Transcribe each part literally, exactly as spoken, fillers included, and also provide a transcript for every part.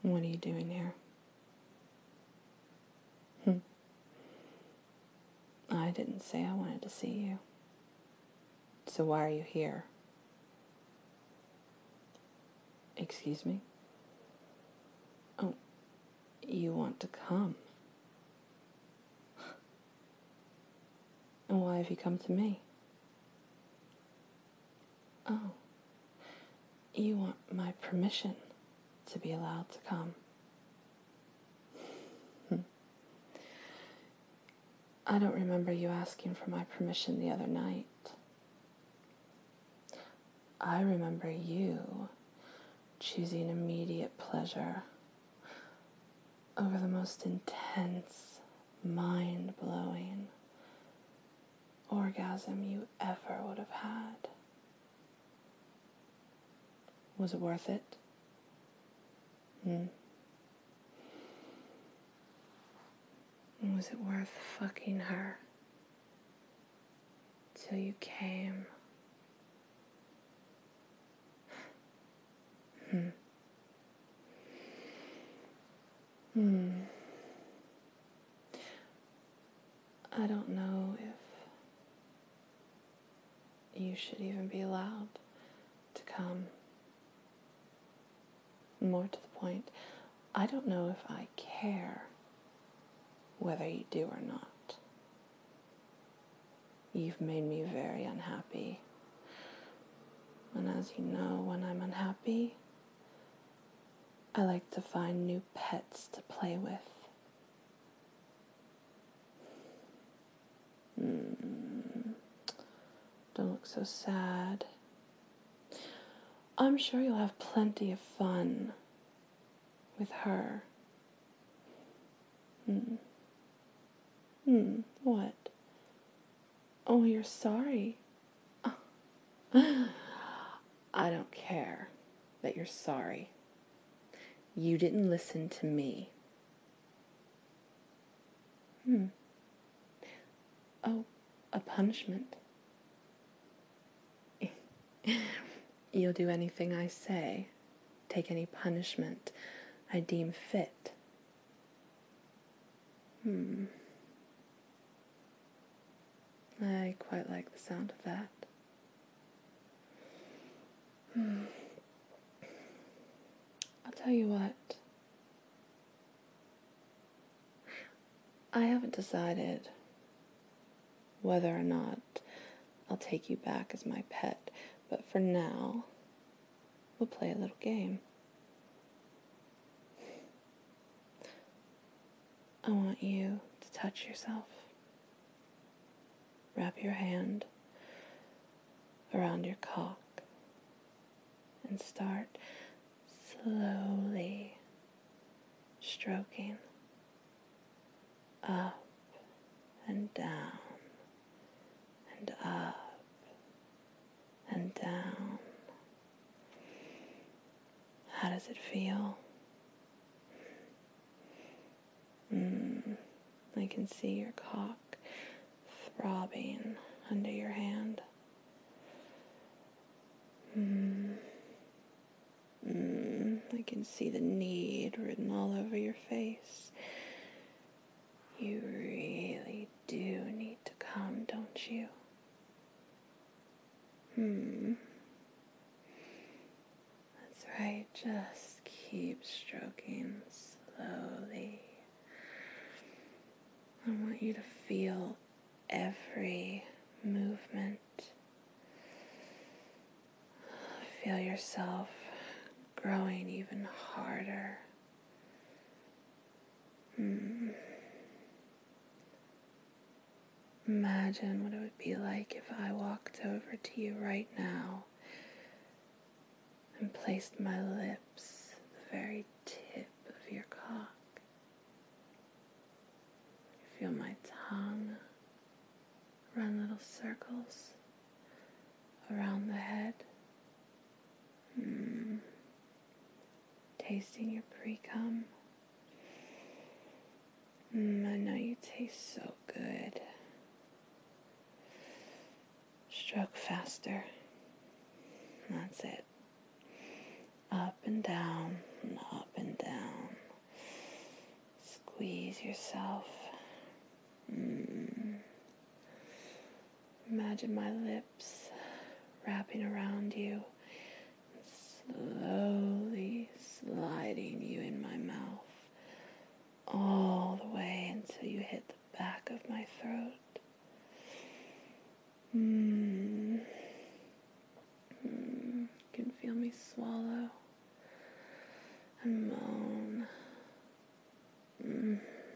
What are you doing here? Hmm. I didn't say I wanted to see you. So why are you here? Excuse me? Oh, you want to come? And why have you come to me? Oh, you want my permission to be allowed to come. Hmm. I don't remember you asking for my permission the other night. I remember you choosing immediate pleasure over the most intense, mind-blowing orgasm you ever would have had. Was it worth it? Hmm. Was it worth fucking her till you came? Hmm. Hmm. I don't know if you should even be allowed to come. More to the point, I don't know if I care whether you do or not. You've made me very unhappy. And as you know, when I'm unhappy, I like to find new pets to play with. Mm. Don't look so sad. I'm sure you'll have plenty of fun with her. Hmm. Hmm. What? Oh, you're sorry. I don't care that you're sorry. You didn't listen to me. Hmm. Oh, a punishment. You'll do anything I say, take any punishment I deem fit. Hmm. I quite like the sound of that. Hmm. I'll tell you what. I haven't decided whether or not I'll take you back as my pet, but for now, we'll play a little game. I want you to touch yourself. Wrap your hand around your cock and start slowly stroking up and down and up and down. How does it feel? Mm, I can see your cock throbbing under your hand. Mm, mm, I can see the need written all over your face. You really do need to come, don't you? Hmm. That's right, just keep stroking slowly. I want you to feel every movement. Feel yourself growing even harder. Hmm. Imagine what it would be like if I walked over to you right now and placed my lips at the very tip of your cock. Feel my tongue run little circles around the head. Mm. Tasting your pre-cum. Mm, I know you taste so good. Stroke faster. That's it. Up and down, and up and down. to yourself. Mm. Imagine my lips wrapping around you, slowly sliding you in my mouth all the way until you hit the back of my throat. Mm. Mm. You can feel me swallow and moan. Mm.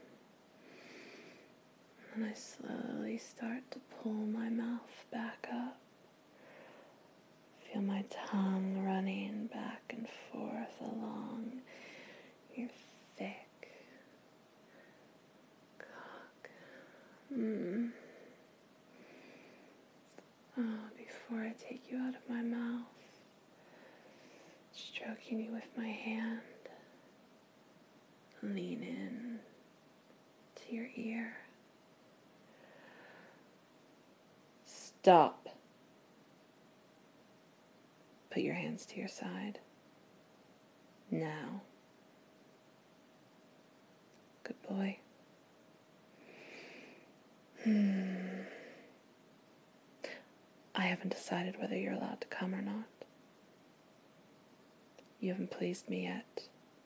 And I slowly start to pull my mouth back up. Feel my tongue running back and forth along your thick cock. Mm. Oh, before I take you out of my mouth, stroking you with my hand, lean in to your ear. Stop. Put your hands to your side. Now. Good boy. Hmm. I haven't decided whether you're allowed to come or not. You haven't pleased me yet.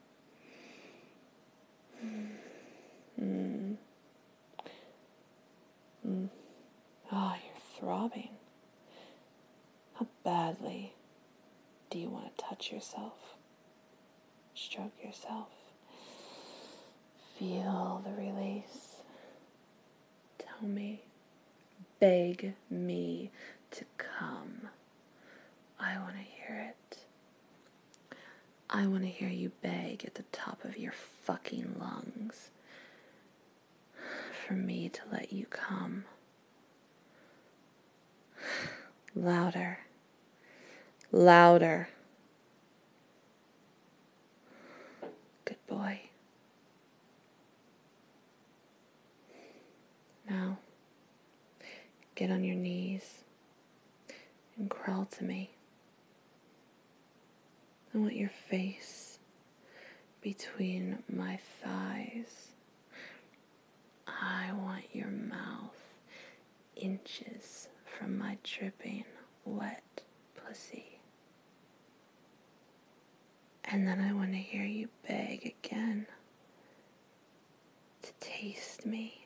Mm. Mm. Oh, you're throbbing. How badly do you want to touch yourself? Stroke yourself. Feel the release. Tell me. Beg me to come. I want to hear it. I want to hear you beg at the top of your fucking lungs for me to let you come. Louder. Louder. Good boy. Now, get on your knees and crawl to me. I want your face between my thighs. I want your mouth inches from my dripping, wet pussy. And then I want to hear you beg again to taste me.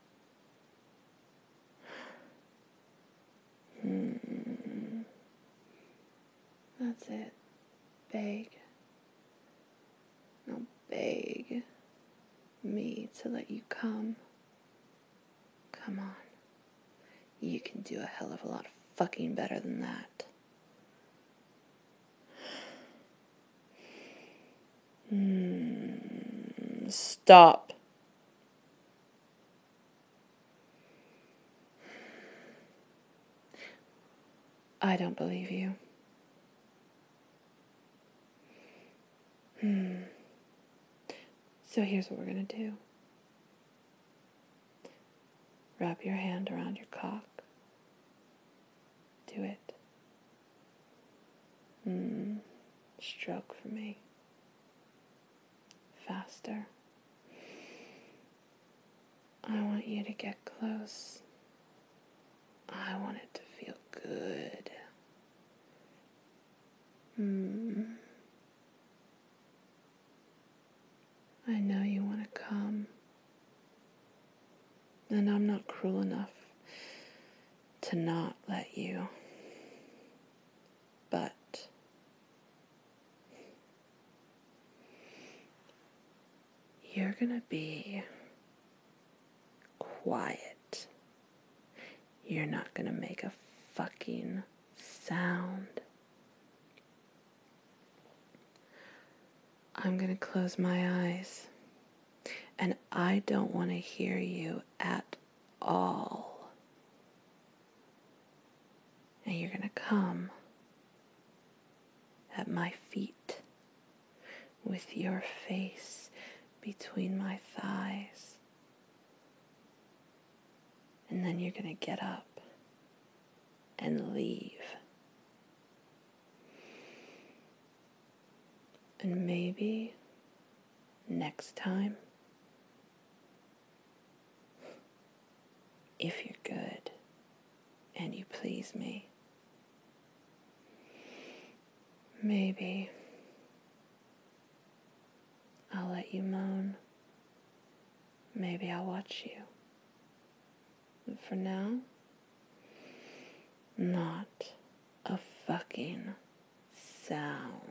Hmm. That's it. Beg. Now beg me to let you come. Come on. You can do a hell of a lot fucking better than that. Hmm. Stop. I don't believe you. Hmm. So here's what we're gonna do. Wrap your hand around your cock. Do it. Hmm. Stroke for me. Faster. I want you to get close. I want it to feel good. Hmm. I know you want to come. And I'm not cruel enough to not let you. But you're gonna be quiet. You're not gonna make a fucking sound. I'm gonna close my eyes. And I don't want to hear you at all. And you're gonna come at my feet with your face between my thighs. And then you're gonna get up and leave. And maybe next time if you're good and you please me. Maybe I'll let you moan. Maybe I'll watch you. But for now, not a fucking sound.